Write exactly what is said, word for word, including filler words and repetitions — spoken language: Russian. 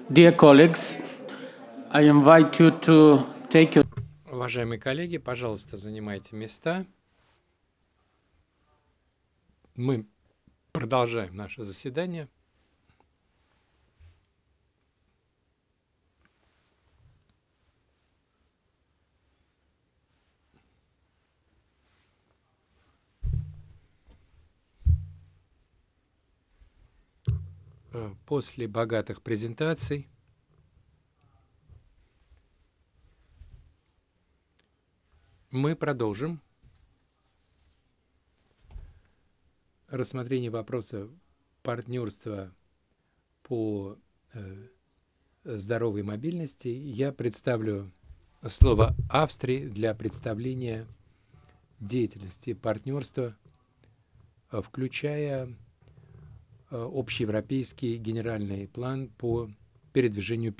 Dear colleagues, I invite you to take your Уважаемые коллеги, пожалуйста, занимайте места. Мы продолжаем наше заседание. После богатых презентаций мы продолжим рассмотрение вопроса партнерства по здоровой мобильности. Я представлю слово Австрии для представления деятельности партнерства, включая общеевропейский генеральный план по передвижению